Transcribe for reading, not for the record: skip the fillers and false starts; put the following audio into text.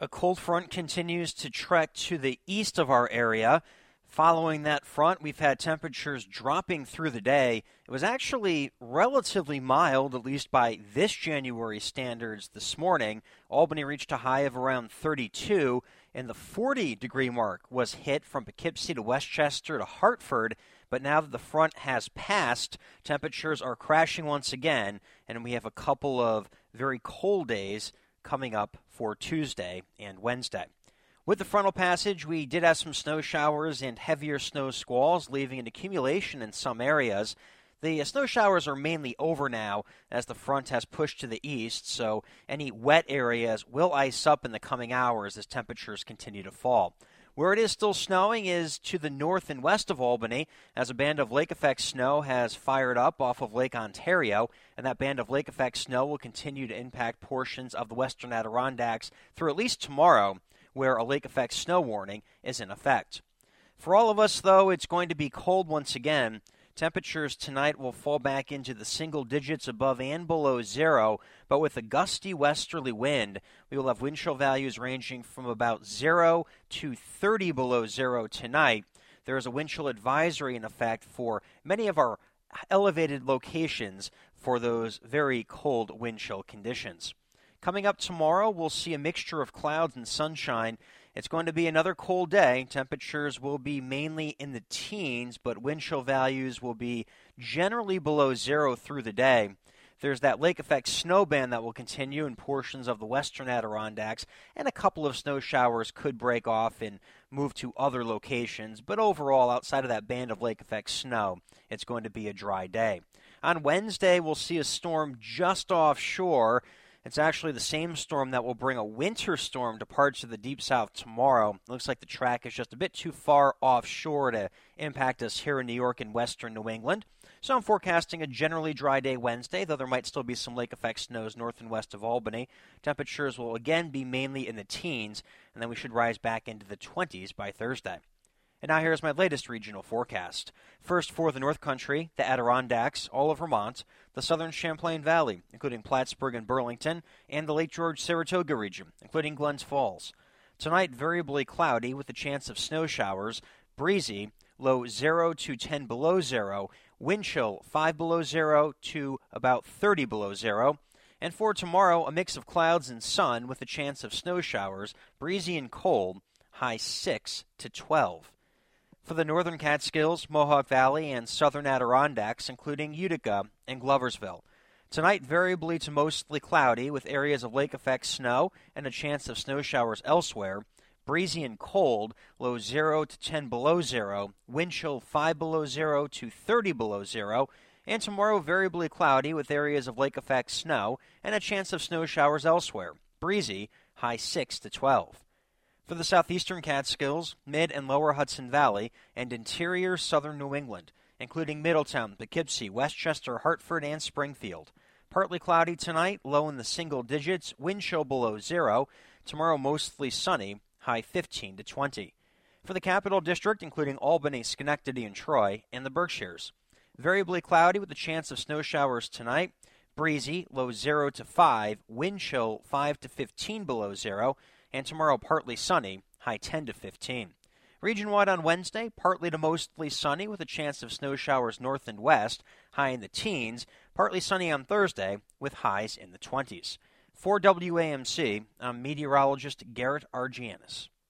A cold front continues to trek to the east of our area. Following that front, we've had temperatures dropping through the day. It was actually relatively mild, at least by this January standards this morning. Albany reached a high of around 32, and the 40-degree mark was hit from Poughkeepsie to Westchester to Hartford. But now that the front has passed, temperatures are crashing once again, and we have a couple of very cold days coming up for Tuesday and Wednesday. With the frontal passage, we did have some snow showers and heavier snow squalls, leaving an accumulation in some areas. The snow showers are mainly over now as the front has pushed to the east, so any wet areas will ice up in the coming hours as temperatures continue to fall. Where it is still snowing is to the north and west of Albany, as a band of lake effect snow has fired up off of Lake Ontario, and that band of lake effect snow will continue to impact portions of the western Adirondacks through at least tomorrow, where a lake effect snow warning is in effect. For all of us, though, it's going to be cold once again. Temperatures tonight will fall back into the single digits above and below zero, but with a gusty westerly wind, we will have wind chill values ranging from about 0 to 30 below zero tonight. There is a wind chill advisory in effect for many of our elevated locations for those very cold wind chill conditions. Coming up tomorrow, we'll see a mixture of clouds and sunshine. It's going to be another cold day. Temperatures will be mainly in the teens, but wind chill values will be generally below zero through the day. There's that lake effect snow band that will continue in portions of the western Adirondacks, and a couple of snow showers could break off and move to other locations. But overall, outside of that band of lake effect snow, it's going to be a dry day. On Wednesday, we'll see a storm just offshore. It's actually the same storm that will bring a winter storm to parts of the deep south tomorrow. It looks like the track is just a bit too far offshore to impact us here in New York and western New England. So I'm forecasting a generally dry day Wednesday, though there might still be some lake effect snows north and west of Albany. Temperatures will again be mainly in the teens, and then we should rise back into the 20s by Thursday. And now here's my latest regional forecast. First for the North Country, the Adirondacks, all of Vermont, the southern Champlain Valley, including Plattsburgh and Burlington, and the Lake George-Saratoga region, including Glens Falls. Tonight, variably cloudy with a chance of snow showers, breezy, low 0 to 10 below zero, wind chill 5 below zero to about 30 below zero. And for tomorrow, a mix of clouds and sun with a chance of snow showers, breezy and cold, high 6 to 12. For the northern Catskills, Mohawk Valley, and southern Adirondacks, including Utica and Gloversville. Tonight, variably to mostly cloudy with areas of lake effect snow and a chance of snow showers elsewhere. Breezy and cold, low 0 to 10 below zero, wind chill 5 below zero to 30 below zero. And tomorrow, variably cloudy with areas of lake effect snow and a chance of snow showers elsewhere. Breezy, high 6 to 12. For the southeastern Catskills, mid and lower Hudson Valley, and interior southern New England, including Middletown, Poughkeepsie, Westchester, Hartford, and Springfield. Partly cloudy tonight, low in the single digits, wind chill below zero. Tomorrow, mostly sunny, high 15 to 20. For the Capital District, including Albany, Schenectady, and Troy, and the Berkshires. Variably cloudy with a chance of snow showers tonight. Breezy, low 0 to 5, wind chill 5 to 15 below zero. And tomorrow, partly sunny, high 10 to 15. Region-wide on Wednesday, partly to mostly sunny with a chance of snow showers north and west, high in the teens. Partly sunny on Thursday with highs in the 20s. For WAMC, I'm meteorologist Garrett Argianis.